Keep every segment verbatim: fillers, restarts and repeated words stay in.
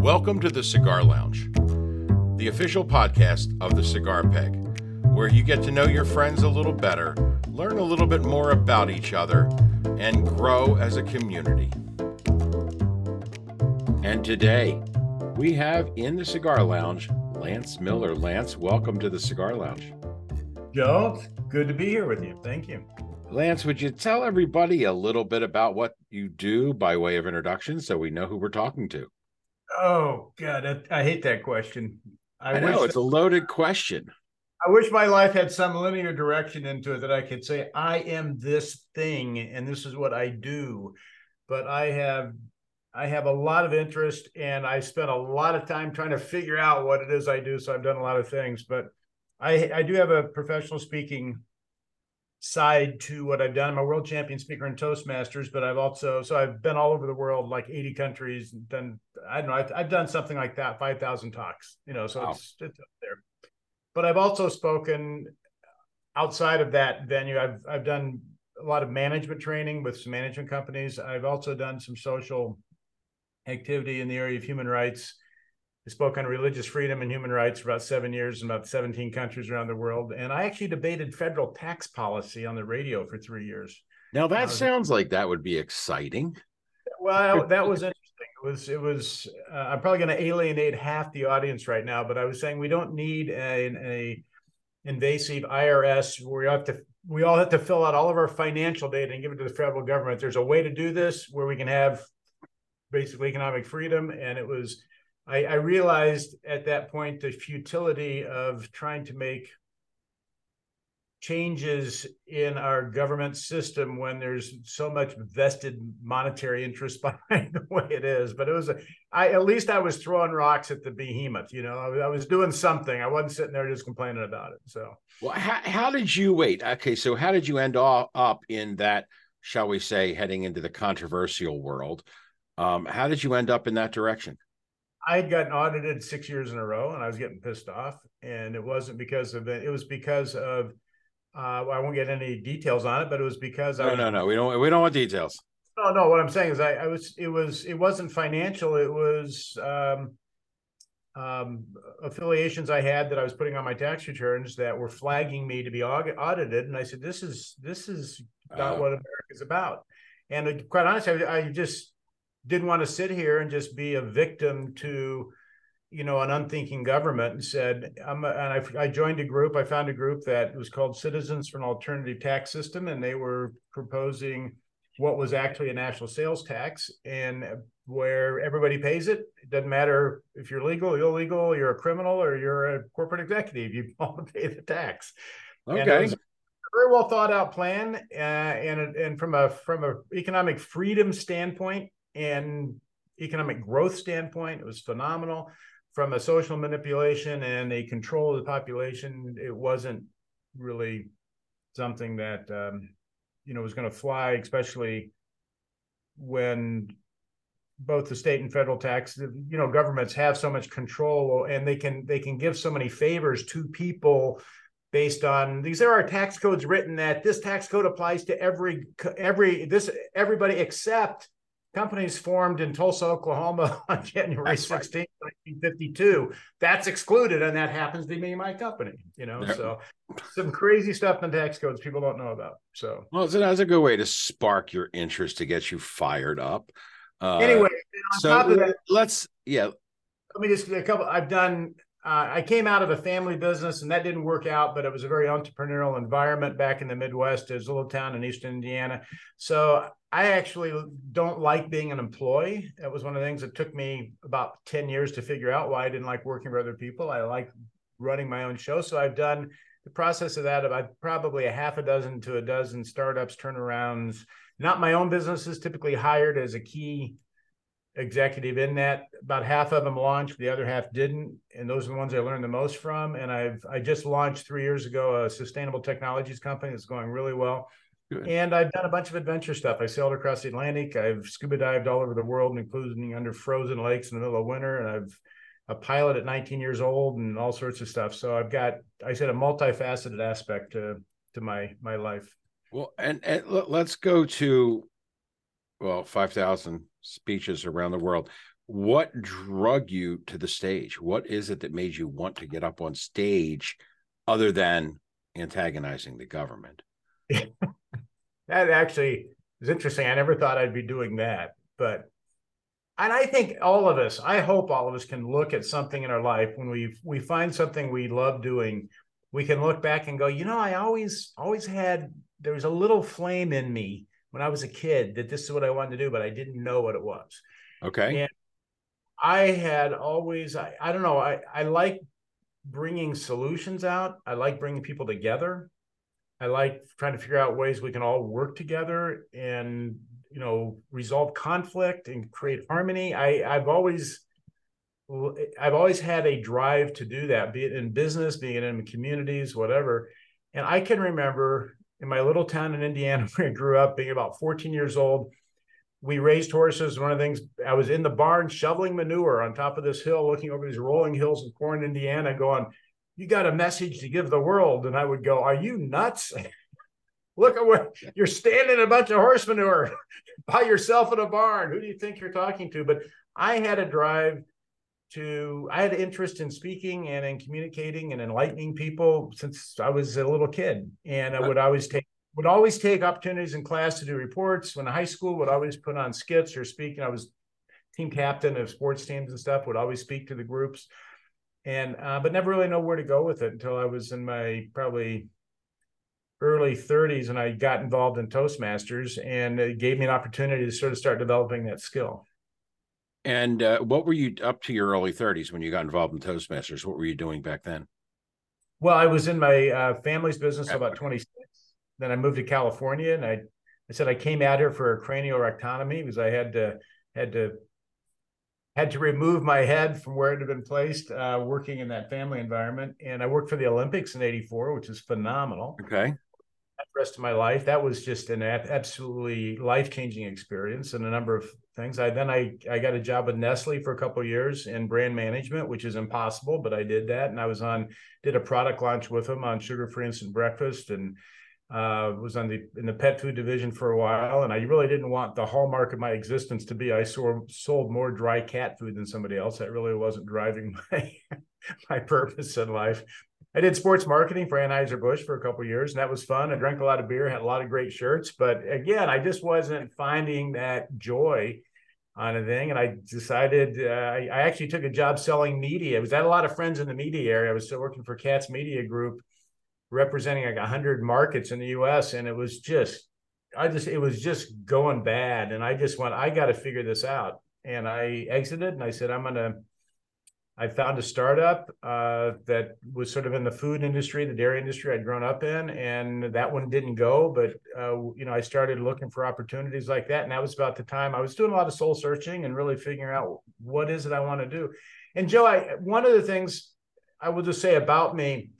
Welcome to the Cigar Lounge, the official podcast of the Cigar Peg, where you get to know your friends a little better, learn a little bit more about each other, and grow as a community. And today, we have in the Cigar Lounge, Lance Miller. Lance, welcome to the Cigar Lounge. Joe, good to be here with you. Thank you. Lance, would you tell everybody a little bit about what you do by way of introduction so we know who we're talking to? Oh, God, I, I hate that question. I, I know, wish it's a loaded question. I wish my life had some linear direction into it that I could say, I am this thing and this is what I do. But I have I have a lot of interest and I spent a lot of time trying to figure out what it is I do. So I've done a lot of things, but I, I do have a professional speaking side to what I've done. I'm a world champion speaker in Toastmasters, but I've also, so I've been all over the world, like eighty countries, and done, I don't know, I've, I've done something like that, five thousand talks, you know, so wow. it's, it's up there. But I've also spoken outside of that venue. I've, I've done a lot of management training with some management companies. I've also done some social activity in the area of human rights. I spoke on religious freedom and human rights for about seven years in about seventeen countries around the world. And I actually debated federal tax policy on the radio for three years. Now that sounds like that would be exciting. Well, that was interesting. It was, it was, uh, I'm probably going to alienate half the audience right now, but I was saying we don't need a, a invasive I R S where we have to, we all have to fill out all of our financial data and give it to the federal government. There's a way to do this where we can have basically economic freedom. And it was, I, I realized at that point the futility of trying to make changes in our government system when there's so much vested monetary interest behind the way it is. But it was, a, I at least I was throwing rocks at the behemoth. You know, I, I was doing something. I wasn't sitting there just complaining about it. So, well, how, how did you wait? Okay, so how did you end all, up in that, shall we say, heading into the controversial world? Um, how did you end up in that direction? I had gotten audited six years in a row and I was getting pissed off. And it wasn't because of it. It was because of, uh, I won't get any details on it, but it was because no, I was, no, no, we don't, we don't want details. No, no, what I'm saying is I, I was, it was, it wasn't financial. It was, um, um, affiliations I had that I was putting on my tax returns that were flagging me to be audited. And I said, this is, this is not uh, what America's about. And quite honestly, I, I just, didn't want to sit here and just be a victim to, you know, an unthinking government and said, I'm a, and I, I joined a group, I found a group that was called Citizens for an Alternative Tax System. And they were proposing what was actually a national sales tax and where everybody pays it. It doesn't matter if you're legal, illegal, you're a criminal, or you're a corporate executive, you all pay the tax. Okay. And it was a very well thought out plan. Uh, and, and from a, from a economic freedom standpoint, and economic growth standpoint, it was phenomenal. From a social manipulation and a control of the population, it wasn't really something that um, you know was going to fly, especially when both the state and federal tax, you know, governments have so much control and they can they can give so many favors to people based on these. There are tax codes written that this tax code applies to every every this everybody except companies formed in Tulsa, Oklahoma on January sixteenth, nineteen fifty-two. That's excluded, and that happens to be my company, you know. Yep. So some crazy stuff in the tax codes people don't know about. So well, so that's a good way to spark your interest to get you fired up. Uh, anyway, on so top of that, let's yeah. Let me just a couple. I've done. Uh, I came out of a family business, and that didn't work out. But it was a very entrepreneurial environment back in the Midwest. There's a little town in Eastern Indiana, so I actually don't like being an employee. That was one of the things that took me about ten years to figure out why I didn't like working for other people. I like running my own show. So I've done the process of that about probably a half a dozen to a dozen startups, turnarounds, not my own businesses, typically hired as a key executive in that. About half of them launched, the other half didn't. And those are the ones I learned the most from. And I've, I just launched three years ago, a sustainable technologies company that's going really well. Good. And I've done a bunch of adventure stuff. I sailed across the Atlantic. I've scuba dived all over the world, including under frozen lakes in the middle of winter. And I've a pilot at nineteen years old and all sorts of stuff. So I've got, I said, a multifaceted aspect to, to my, my life. Well, and, and let's go to, well, five thousand speeches around the world. What drug you to the stage? What is it that made you want to get up on stage other than antagonizing the government? That actually is interesting. I never thought I'd be doing that, but and I think all of us, I hope all of us can look at something in our life when we we find something we love doing, we can look back and go, you know, I always always had there was a little flame in me when I was a kid that this is what I wanted to do, but I didn't know what it was. Okay. And I had always, I, I don't know, I, I like bringing solutions out. I like bringing people together. I like trying to figure out ways we can all work together and, you know, resolve conflict and create harmony. I, I've always, I've always had a drive to do that, be it in business, be it in communities, whatever. And I can remember in my little town in Indiana where I grew up, being about fourteen years old, we raised horses. One of the things, I was in the barn shoveling manure on top of this hill, looking over these rolling hills of corn, Indiana, going, you got a message to give the world. And I would go, are you nuts? Look at what you're standing in a bunch of horse manure by yourself in a barn. Who do you think you're talking to? But I had a drive to, I had an interest in speaking and in communicating and enlightening people since I was a little kid. And I would always take would always take opportunities in class to do reports. When in high school, would always put on skits or speak. I was team captain of sports teams and stuff, would always speak to the groups. And, uh, but never really know where to go with it until I was in my probably early thirties and I got involved in Toastmasters, and it gave me an opportunity to sort of start developing that skill. And uh, what were you up to your early thirties when you got involved in Toastmasters? What were you doing back then? Well, I was in my uh, family's business about twenty-six. Then I moved to California, and I, I said I came out here for a craniorectomy because I had to had to had to remove my head from where it had been placed, uh, working in that family environment. And I worked for the Olympics in eighty-four, which is phenomenal. Okay. The rest of my life, that was just an absolutely life-changing experience and a number of things. I then I I got a job with Nestle for a couple of years in brand management, which is impossible, but I did that. And I was on did a product launch with them on sugar-free instant breakfast, and uh, was on the in the pet food division for a while. And I really didn't want the hallmark of my existence to be I sold sold more dry cat food than somebody else. That really wasn't driving my my purpose in life. I did sports marketing for Anheuser-Busch for a couple of years, and that was fun. I drank a lot of beer, had a lot of great shirts, but again, I just wasn't finding that joy on a thing. And I decided, uh, I, I actually took a job selling media. I was had a lot of friends in the media area. I was still working for Katz Media Group, representing like a hundred markets in the U S. And it was just, I just, it was just going bad. And I just went, I got to figure this out. And I exited and I said, I'm going to, I found a startup uh, that was sort of in the food industry, the dairy industry I'd grown up in, and that one didn't go. But, uh, you know, I started looking for opportunities like that. And that was about the time I was doing a lot of soul searching and really figuring out what is it I want to do. And Joe, I, one of the things I will just say about me,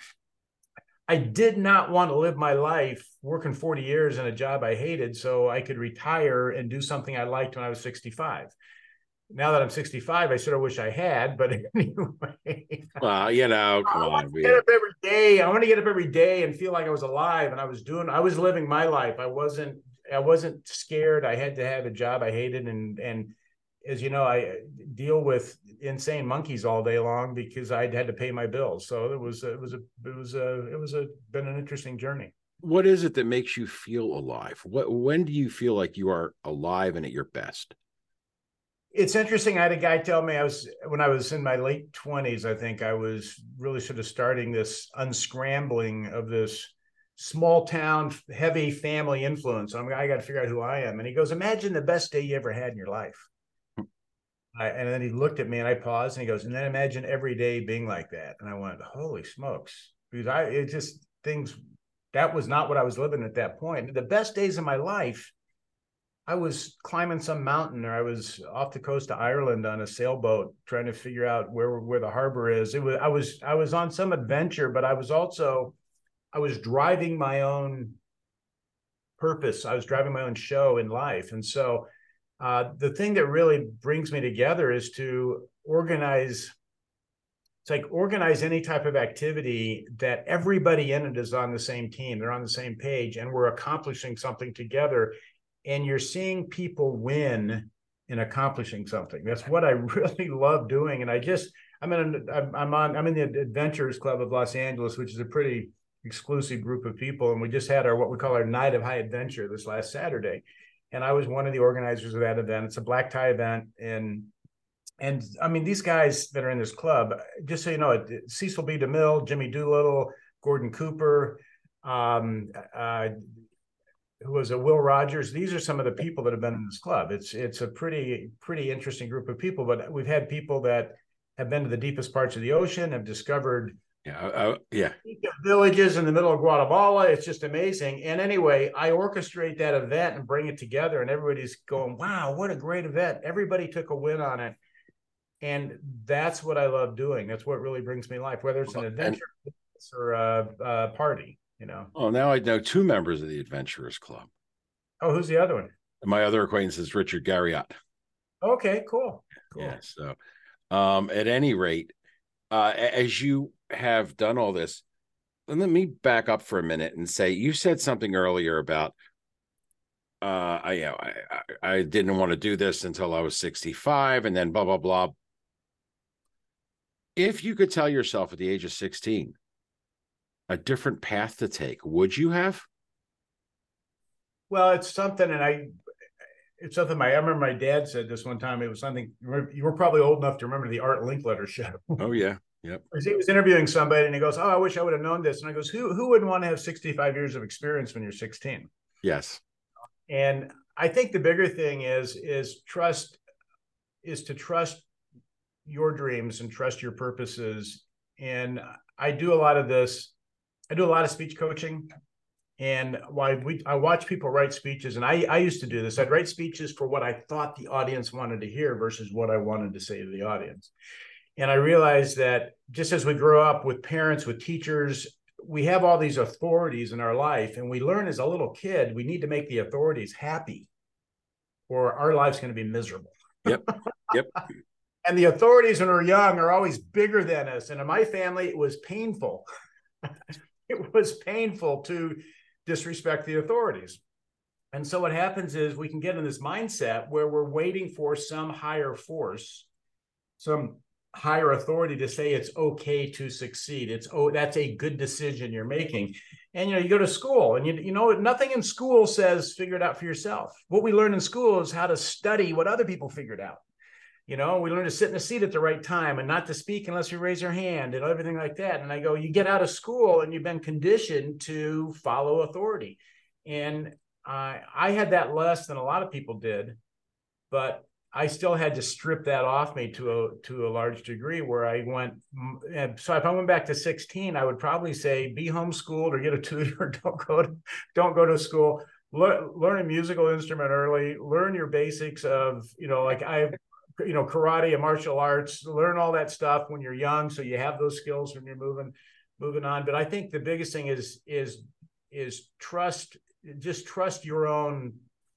I did not want to live my life working forty years in a job I hated so I could retire and do something I liked when I was sixty-five. Now that I'm sixty-five, I sort of wish I had, but anyway. Well, you know, come I on. want to get up every day. I want to get up every day and feel like I was alive and I was doing, I was living my life. I wasn't, I wasn't scared. I had to have a job I hated. And, and as you know, I deal with insane monkeys all day long because I had to pay my bills. So it was, it was a, it was a, it was a, been an interesting journey. What is it that makes you feel alive? What, when do you feel like you are alive and at your best? It's interesting. I had a guy tell me I was, when I was in my late twenties, I think I was really sort of starting this unscrambling of this small town, heavy family influence. I'm, I got to figure out who I am. And he goes, imagine the best day you ever had in your life. I, and then he looked at me and I paused and he goes, and then imagine every day being like that. And I went, holy smokes. Because I, it just things, that was not what I was living at that point. The best days of my life, I was climbing some mountain, or I was off the coast of Ireland on a sailboat trying to figure out where, where the harbor is. It was, I was, I was on some adventure, but I was also, I was driving my own purpose. I was driving my own show in life. And so uh, the thing that really brings me together is to organize. It's like organize any type of activity that everybody in it is on the same team. They're on the same page and we're accomplishing something together. And you're seeing people win in accomplishing something. That's what I really love doing. And I just, I'm in, I'm on, I'm in the Adventurers Club of Los Angeles, which is a pretty exclusive group of people. And we just had our, what we call our Night of High Adventure this last Saturday. And I was one of the organizers of that event. It's a black tie event. And, and I mean, these guys that are in this club, just so you know, Cecil B. DeMille, Jimmy Doolittle, Gordon Cooper, um, uh, who was a Will Rogers. These are some of the people that have been in this club. It's it's a pretty pretty interesting group of people. But we've had people that have been to the deepest parts of the ocean, have discovered yeah uh, yeah villages in the middle of Guatemala. It's just amazing. And anyway, I orchestrate that event and bring it together, and everybody's going, "Wow, what a great event!" Everybody took a win on it, and that's what I love doing. That's what really brings me life, whether it's an adventure and, or a, a party. You know. Oh, now I know two members of the Adventurers Club. Oh, who's the other one? My other acquaintance is Richard Garriott. Okay, cool. cool. Yeah. So, um, at any rate, uh, as you have done all this, let me back up for a minute and say you said something earlier about, uh, I, you know, I, I, I didn't want to do this until I was sixty-five, and then blah blah blah. If you could tell yourself at the age of sixteen a different path to take, would you have? Well, it's something, and I, it's something my, I remember my dad said this one time. It was something, you were probably old enough to remember the Art Linkletter show. Oh, yeah. Yep. He was interviewing somebody and he goes, "Oh, I wish I would have known this." And I goes, who, who wouldn't want to have sixty-five years of experience when you're sixteen? Yes. And I think the bigger thing is, is trust, is to trust your dreams and trust your purposes. And I do a lot of this. I do a lot of speech coaching, and why we I watch people write speeches, and I I used to do this. I'd write speeches for what I thought the audience wanted to hear versus what I wanted to say to the audience. And I realized that just as we grow up with parents, with teachers, we have all these authorities in our life, and we learn as a little kid we need to make the authorities happy, or our life's going to be miserable. Yep. Yep. And the authorities when we're young are always bigger than us. And in my family, it was painful. It was painful to disrespect the authorities. And so what happens is we can get in this mindset where we're waiting for some higher force, some higher authority to say it's okay to succeed. It's, oh, that's a good decision you're making. And, you know, you go to school and, you, you know, nothing in school says figure it out for yourself. What we learn in school is how to study what other people figured out. You know, we learn to sit in a seat at the right time and not to speak unless you raise your hand and everything like that. And I go, you get out of school and you've been conditioned to follow authority. And I, I had that less than a lot of people did, but I still had to strip that off me to a, to a large degree where I went. So if I went back to sixteen, I would probably say be homeschooled or get a tutor. Don't go to, don't go to school. Learn, learn a musical instrument early. Learn your basics of, you know, like I you know, karate and martial arts, learn all that stuff when you're young. So you have those skills when you're moving, moving on. But I think the biggest thing is, is, is trust, just trust your own,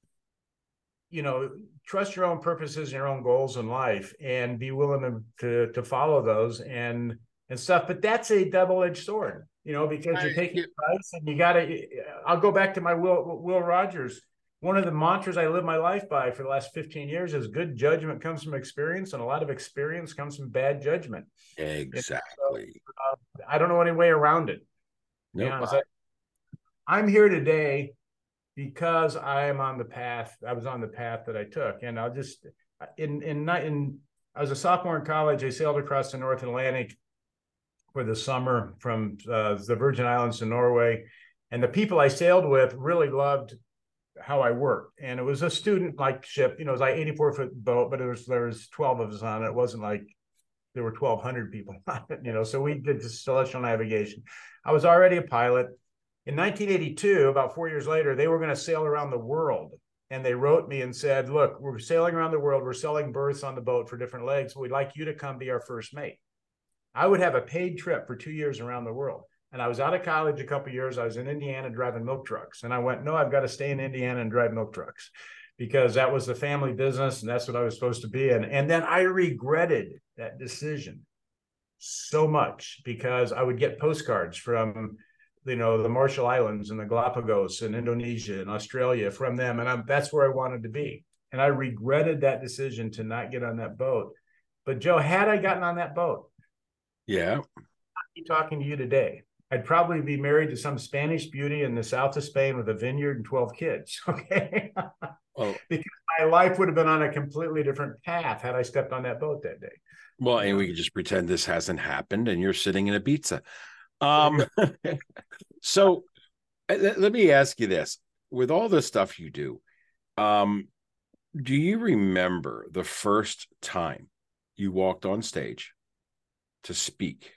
you know, trust your own purposes and your own goals in life and be willing to, to, to follow those and, and stuff. But that's a double-edged sword, you know, because you're taking advice and you got to, I'll go back to my Will, Will Rogers. One of the mantras I live my life by for the last fifteen years is good judgment comes from experience, and a lot of experience comes from bad judgment. Exactly. So, uh, I don't know any way around it. Nope. I, I'm here today because I am on the path. I was on the path that I took, and I'll just in in in. I was a sophomore in college. I sailed across the North Atlantic for the summer from uh, the Virgin Islands to Norway, and the people I sailed with really loved how I worked. And it was a student like ship, you know, it was like eighty-four foot boat, but it was, there was twelve of us on it. It wasn't like there were twelve hundred people on it, you know, so we did celestial navigation. I was already a pilot. In nineteen eighty-two, about four years later, they were going to sail around the world. And they wrote me and said, look, we're sailing around the world. We're selling berths on the boat for different legs. We'd like you to come be our first mate. I would have a paid trip for two years around the world. And I was out of college a couple of years. I was in Indiana driving milk trucks. And I went, no, I've got to stay in Indiana and drive milk trucks because that was the family business and that's what I was supposed to be in. And then I regretted that decision so much because I would get postcards from, you know, the Marshall Islands and the Galapagos and Indonesia and Australia from them. And I'm, that's where I wanted to be. And I regretted that decision to not get on that boat. But Joe, had I gotten on that boat, yeah, I'd be talking to you today. I'd probably be married to some Spanish beauty in the south of Spain with a vineyard and twelve kids. Okay. well, Because my life would have been on a completely different path had I stepped on that boat that day. well, and we can just pretend this hasn't happened, and you're sitting in Ibiza. Um, so let me ask you this: with all the stuff you do, um, do you remember the first time you walked on stage to speak?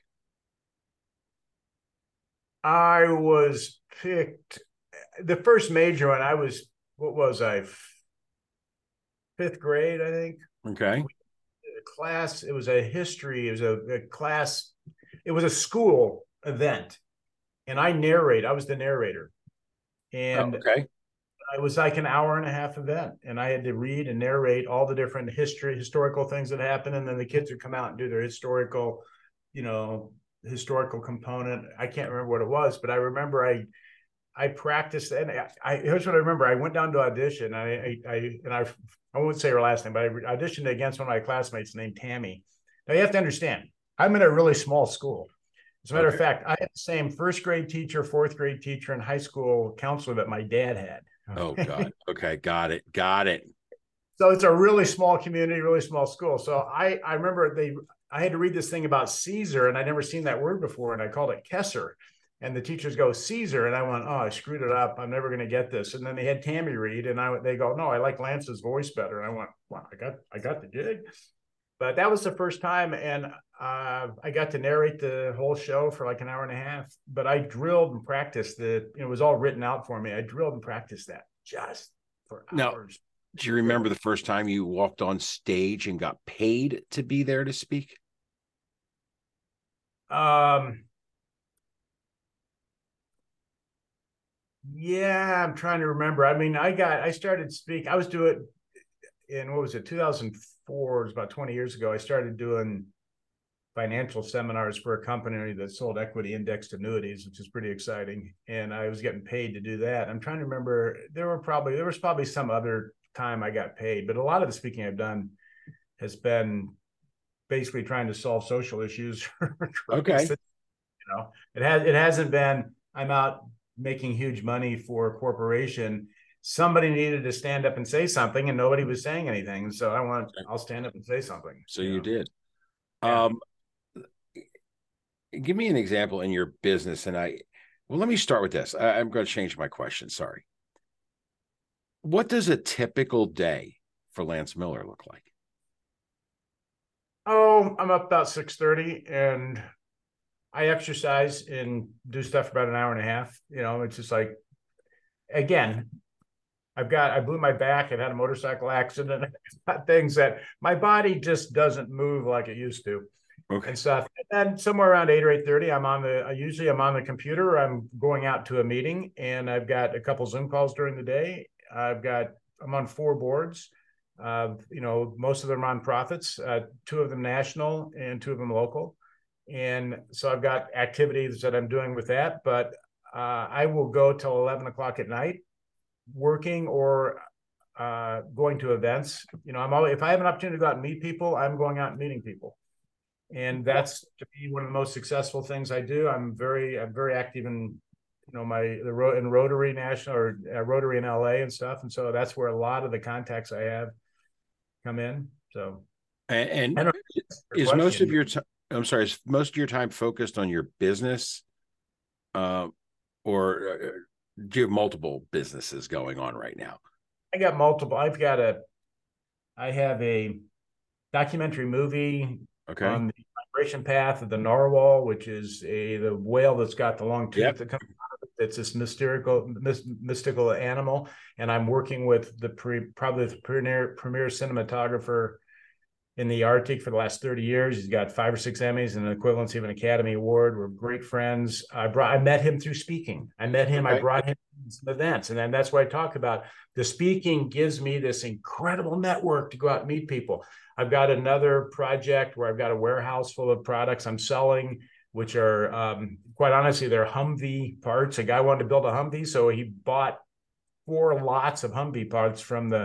I was picked the first major one. I was, what was I? Fifth grade, I think. Okay. A class, it was a history, it was a, a class, it was a school event. And I narrate, I was the narrator. And oh, okay. it was like an hour and a half event. And I had to read and narrate all the different history, historical things that happened. And then the kids would come out and do their historical, you know, historical component. I can't remember what it was, but I remember I I practiced, and I, I here's what I remember. I went down to audition. I, I, I and I, I won't say her last name, but I auditioned against one of my classmates named Tammy. Now you have to understand, I'm in a really small school. As a matter okay. of fact, I had the same first grade teacher, fourth grade teacher, and high school counselor that my dad had. Oh God. Okay, got it, got it. So it's a really small community, really small school. So I, I remember they, I had to read this thing about Caesar, and I'd never seen that word before, and I called it Kesser. And the teachers go, Caesar. And I went, oh, I screwed it up. I'm never going to get this. And then they had Tammy read, and I they go, no, I like Lance's voice better. And I went, wow, I got I got the gig. But that was the first time. And uh, I got to narrate the whole show for like an hour and a half. But I drilled and practiced the, it was all written out for me. I drilled and practiced that just for now, hours. Do you remember the first time you walked on stage and got paid to be there to speak? Um, Yeah, I'm trying to remember. I mean, I got, I started speak. I was doing in, what was it, two thousand four, it was about twenty years ago. I started doing financial seminars for a company that sold equity indexed annuities, which is pretty exciting. And I was getting paid to do that. I'm trying to remember, there were probably, there was probably some other time I got paid, but a lot of the speaking I've done has been basically trying to solve social issues. Okay. You know, it has, it hasn't been, I'm out making huge money for a corporation. Somebody needed to stand up and say something, and nobody was saying anything. So I want, I'll stand up and say something. So you, you know? did. Yeah. Um, give me an example in your business. And I, well, let me start with this. I, I'm going to change my question. Sorry. What does a typical day for Lance Miller look like? Oh, I'm up about six thirty, and I exercise and do stuff for about an hour and a half. You know, it's just like, again, I've got, I blew my back. I've had a motorcycle accident. I've got things that my body just doesn't move like it used to. Okay. And stuff. And then somewhere around eight or eight thirty, I'm on the, I usually I'm on the computer. I'm going out to a meeting, and I've got a couple Zoom calls during the day. I've got, I'm on four boards. Uh, you know, most of them are nonprofits, uh, two of them national and two of them local. And so I've got activities that I'm doing with that, but uh, I will go till eleven o'clock at night working or uh, going to events. You know, I'm always, if I have an opportunity to go out and meet people, I'm going out and meeting people. And that's to be one of the most successful things I do. I'm very, I'm very active in, you know, my, the road in Rotary National or uh, Rotary in L A and stuff. And so that's where a lot of the contacts I have come in. So, and, and is question. most of your time, I'm sorry, is most of your time focused on your business, uh, or uh, do you have multiple businesses going on right now? I got multiple. I've got a, I have a documentary movie okay. on the migration path of the narwhal, which is a the whale that's got the long tooth yep. that comes out of it. It's this mystical, mystical animal, and I'm working with the pre, probably the premier premier cinematographer in the Arctic for the last thirty years. He's got five or six Emmys and an equivalency of an Academy Award. We're great friends. I brought, I met him through speaking. I met him, okay. I brought him to some events. And then that's why I talk about the speaking gives me this incredible network to go out and meet people. I've got another project where I've got a warehouse full of products I'm selling, which are um, quite honestly, they're Humvee parts. A guy wanted to build a Humvee, so he bought four lots of Humvee parts from the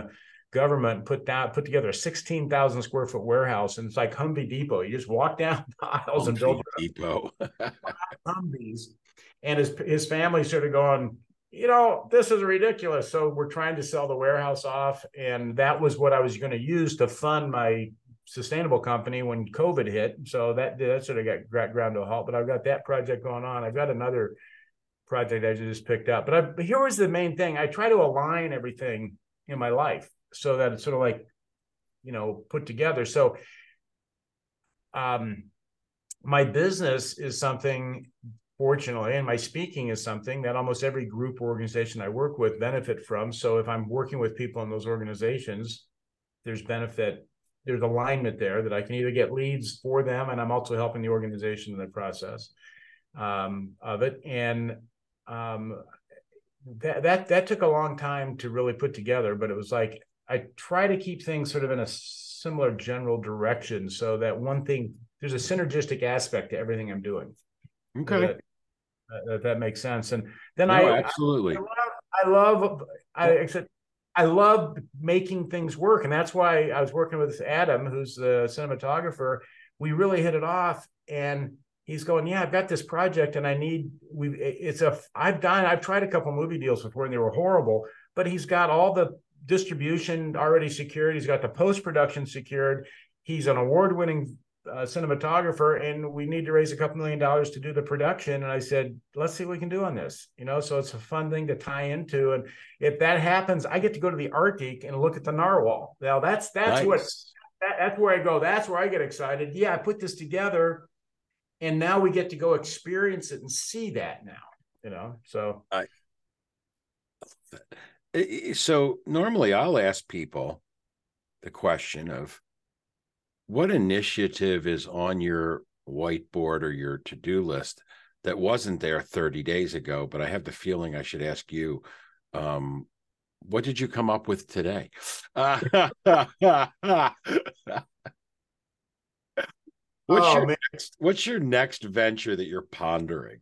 government put down, put together a sixteen thousand square foot warehouse. And it's like Humvee Depot. You just walk down the aisles and build Depot. Humvees. And his, his family sort of going, you know, this is ridiculous. So we're trying to sell the warehouse off. And that was what I was going to use to fund my sustainable company when COVID hit. So that, that sort of got ground to a halt. But I've got that project going on. I've got another project I just picked up. But, I, but here was the main thing. I try to align everything in my life so that it's sort of like, you know, put together. So um, my business is something, fortunately, and my speaking is something that almost every group or organization I work with benefit from. So if I'm working with people in those organizations, there's benefit, there's alignment there that I can either get leads for them, and I'm also helping the organization in the process um, of it. And um, that, that, that took a long time to really put together, but it was like, I try to keep things sort of in a similar general direction so that one thing, there's a synergistic aspect to everything I'm doing. Okay. That, that, that makes sense. And then no, I absolutely. I love, I love, I except I love making things work. And that's why I was working with Adam, who's the cinematographer. We really hit it off. And he's going, yeah, I've got this project and I need, we, it's a, I've done, I've tried a couple movie deals before and they were horrible, but he's got all the distribution already secured. He's got the post-production secured. He's an award-winning uh, cinematographer, and we need to raise a couple million dollars to do the production. And I said, let's see what we can do on this. You know, so it's a fun thing to tie into. And if that happens, I get to go to the Arctic and look at the narwhal. Now that's, that's nice. what, that, that's where I go. That's where I get excited. Yeah, I put this together and now we get to go experience it and see that now, you know, so. I, so normally I'll ask people the question of, what initiative is on your whiteboard or your to-do list that wasn't there thirty days ago, but I have the feeling I should ask you, um, what did you come up with today? Uh, what's, oh, your next, what's your next venture that you're pondering?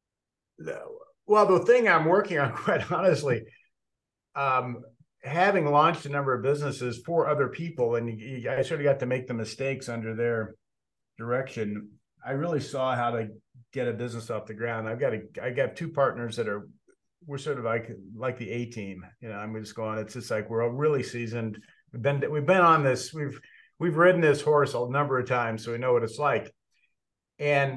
Well, the thing I'm working on, quite honestly, um, having launched a number of businesses for other people, and you, you, I sort of got to make the mistakes under their direction. I really saw how to get a business off the ground. I've got a, I got two partners that are, we're sort of like, like the A team, you know, I'm just going, it's just like, we're all really seasoned. We've been, we've been on this, we've, we've ridden this horse a number of times, so we know what it's like. And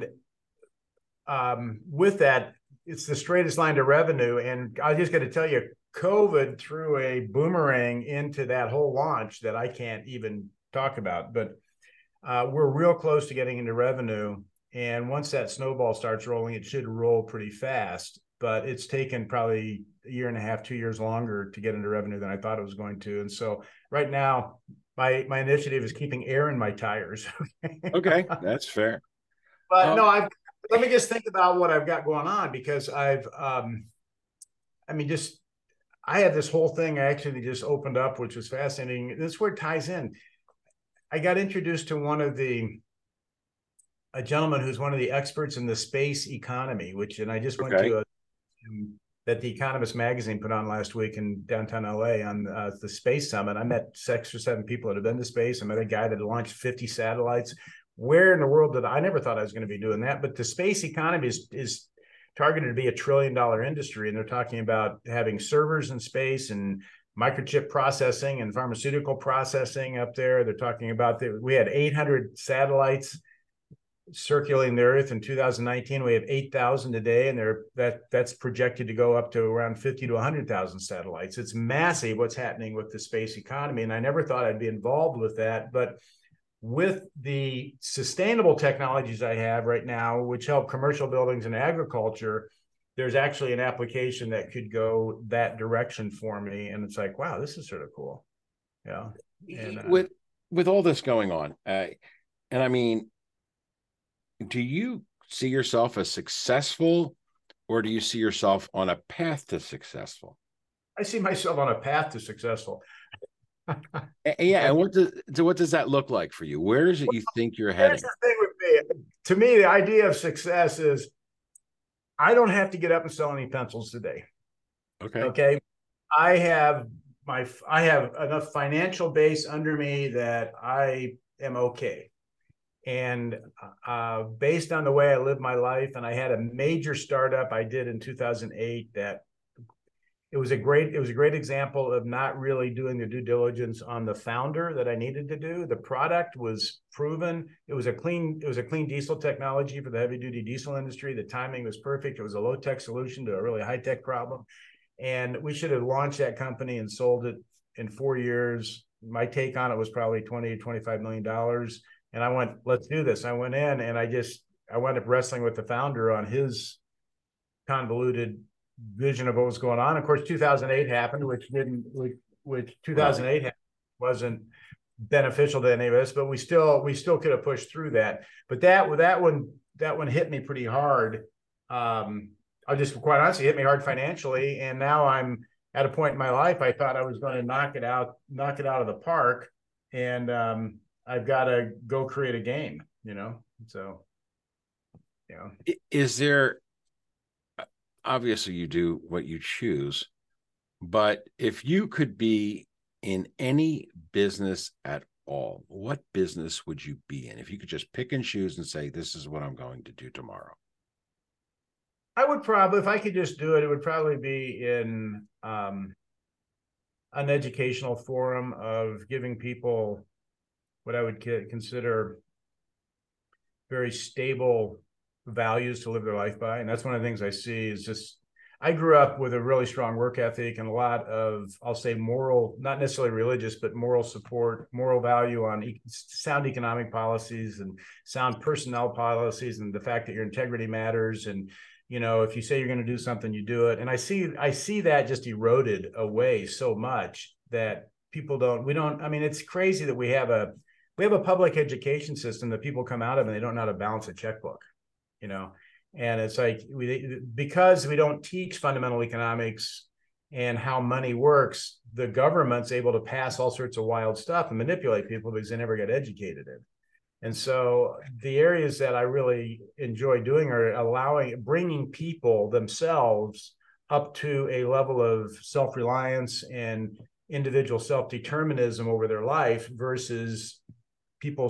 um, with that, it's the straightest line to revenue. And I just got to tell you, COVID threw a boomerang into that whole launch that I can't even talk about, but uh, we're real close to getting into revenue. And once that snowball starts rolling, it should roll pretty fast, but it's taken probably a year and a half, two years longer to get into revenue than I thought it was going to. And so right now, my, my initiative is keeping air in my tires. Okay, that's fair. But um, no, I've, let me just think about what I've got going on, because I've, um, I mean, just, I have this whole thing I actually just opened up, which was fascinating. This is where it ties in. I got introduced to one of the, a gentleman who's one of the experts in the space economy, which, and I just went okay. to a, that The Economist magazine put on last week in downtown L A on uh, the Space Summit. I met six or seven people that have been to space. I met a guy that launched fifty satellites. Where in the world did I, I never thought I was going to be doing that? But the space economy is, is targeted to be a trillion dollar industry. And they're talking about having servers in space and microchip processing and pharmaceutical processing up there. They're talking about that. We had eight hundred satellites circulating the Earth in two thousand nineteen. We have eight thousand today, and they're, that that's projected to go up to around fifty to one hundred thousand satellites. It's massive what's happening with the space economy. And I never thought I'd be involved with that. But with the sustainable technologies I have right now, which help commercial buildings and agriculture, there's actually an application that could go that direction for me. And it's like, wow, this is sort of cool. Yeah. And, uh, with, with all this going on, uh, and I mean, do you see yourself as successful, or do you see yourself on a path to successful? I see myself on a path to successful. Yeah, and what does what does that look like for you? Where is it you think you're heading? Here's the thing with me. To me, the idea of success is I don't have to get up and sell any pencils today. Okay. Okay. I have my I have enough financial base under me that I am okay. And uh, based on the way I live my life, and I had a major startup I did in two thousand eight that it was a great it was a great example of not really doing the due diligence on the founder that I needed to do. The product was proven. It was a clean it was a clean diesel technology for the heavy duty diesel industry. The timing was perfect. It was a low tech solution to a really high tech problem, and we should have launched that company and sold it in four years. My take on it was probably twenty to twenty-five million dollars, and I went, let's do this. I went in and I just I wound up wrestling with the founder on his convoluted vision of what was going on. Of course, two thousand eight happened, which didn't, which, which two thousand eight right. wasn't beneficial to any of us, but we still, we still could have pushed through that. But that, that one, that one hit me pretty hard. Um, I just quite honestly hit me hard financially. And now I'm at a point in my life, I thought I was going to knock it out, knock it out of the park. And um, I've got to go create a game, you know? So, you know. Is there, obviously you do what you choose, but if you could be in any business at all, what business would you be in? If you could just pick and choose and say, this is what I'm going to do tomorrow. I would probably, if I could just do it, it would probably be in um, an educational forum of giving people what I would consider very stable values to live their life by. And that's one of the things I see is just, I grew up with a really strong work ethic and a lot of, I'll say moral, not necessarily religious, but moral support, moral value on e- sound economic policies and sound personnel policies, and the fact that your integrity matters. And, you know, if you say you're going to do something, you do it. And I see, I see that just eroded away so much that people don't, we don't, I mean, it's crazy that we have a, we have a public education system that people come out of and they don't know how to balance a checkbook. You know, and it's like we because we don't teach fundamental economics and how money works, the government's able to pass all sorts of wild stuff and manipulate people because they never get educated in. And so the areas that I really enjoy doing are allowing, bringing people themselves up to a level of self-reliance and individual self-determinism over their life versus people,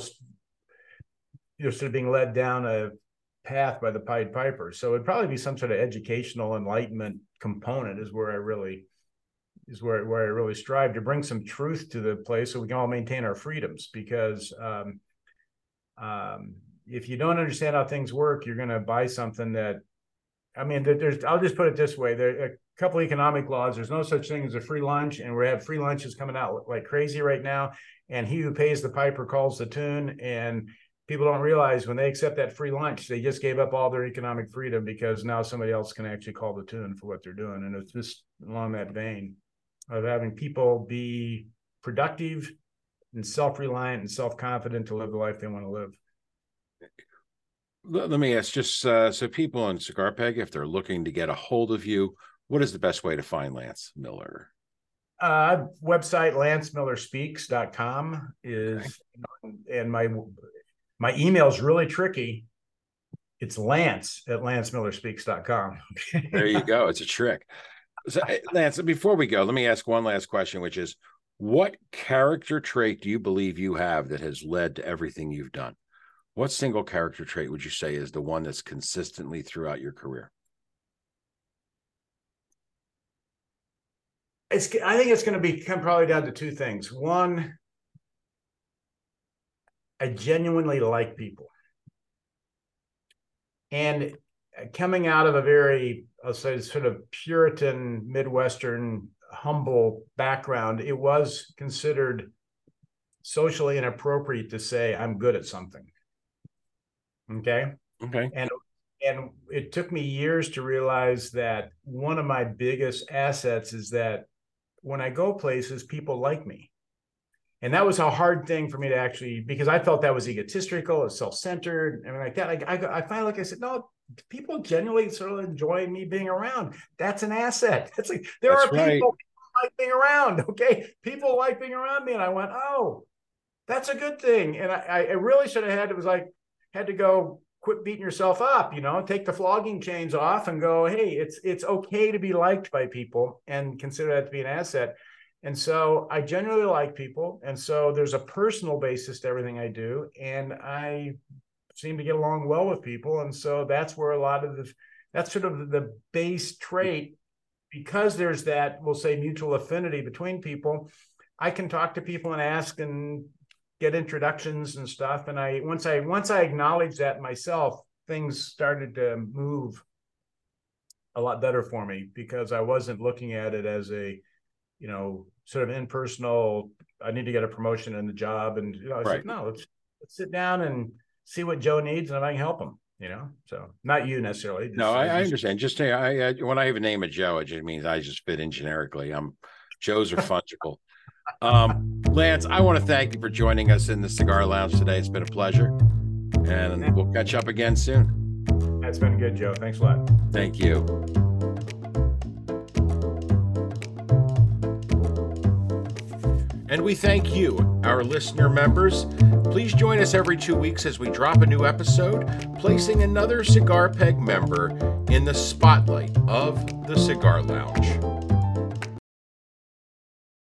you know, sort of being led down a path by the Pied Piper. So it'd probably be some sort of educational enlightenment component is where I really is where, where I really strive to bring some truth to the place so we can all maintain our freedoms. Because um, um, if you don't understand how things work, you're going to buy something that, I mean, there's, I'll just put it this way. There are a couple of economic laws. There's no such thing as a free lunch, and we have free lunches coming out like crazy right now. And he who pays the piper calls the tune. And people don't realize when they accept that free lunch, they just gave up all their economic freedom because now somebody else can actually call the tune for what they're doing. And it's just along that vein of having people be productive and self-reliant and self-confident to live the life they want to live. Let me ask, just uh, so people on CigarPeg, if they're looking to get a hold of you, what is the best way to find Lance Miller? Uh, website, lance miller speaks dot com is, okay. And my My email is really tricky. It's Lance at lance miller speaks dot com. There you go. It's a trick. So, Lance, before we go, let me ask one last question, which is, what character trait do you believe you have that has led to everything you've done? What single character trait would you say is the one that's consistently throughout your career? It's, I think it's going to be come probably down to two things. One, I genuinely like people. And coming out of a very, I'll say, sort of Puritan, Midwestern, humble background, it was considered socially inappropriate to say, I'm good at something. Okay? Okay. And, and it took me years to realize that one of my biggest assets is that when I go places, people like me. And that was a hard thing for me to actually, because I felt that was egotistical, or self-centered, and like that. I, I, I finally, like I said, no, people genuinely sort of enjoy me being around. That's an asset. That's like, there That's are right. people who like being around. Okay. People like being around me. And I went, oh, that's a good thing. And I, I really should have had, it was like, had to go quit beating yourself up, you know, take the flogging chains off and go, hey, it's, it's okay to be liked by people and consider that to be an asset. And so I generally like people. And so there's a personal basis to everything I do. And I seem to get along well with people. And so that's where a lot of the, that's sort of the base trait, because there's that, we'll say, mutual affinity between people. I can talk to people and ask and get introductions and stuff. And I, once I, once I acknowledged that myself, things started to move a lot better for me, because I wasn't looking at it as a, you know, sort of impersonal, I need to get a promotion in the job. And, you know, I was Right. like, no, let's, let's sit down and see what Joe needs and if I can help him, you know? So not you necessarily. Just, No, I, I just, understand. Just say, I, I, when I even name a Joe, it just means I just fit in generically. I'm Joe's are fungible. Um, Lance, I want to thank you for joining us in the Cigar Lounge today. It's been a pleasure, and we'll catch up again soon. That's been good, Joe. Thanks a lot. Thank you. And we thank you, our listener members. Please join us every two weeks as we drop a new episode, placing another Cigar Peg member in the spotlight of the Cigar Lounge.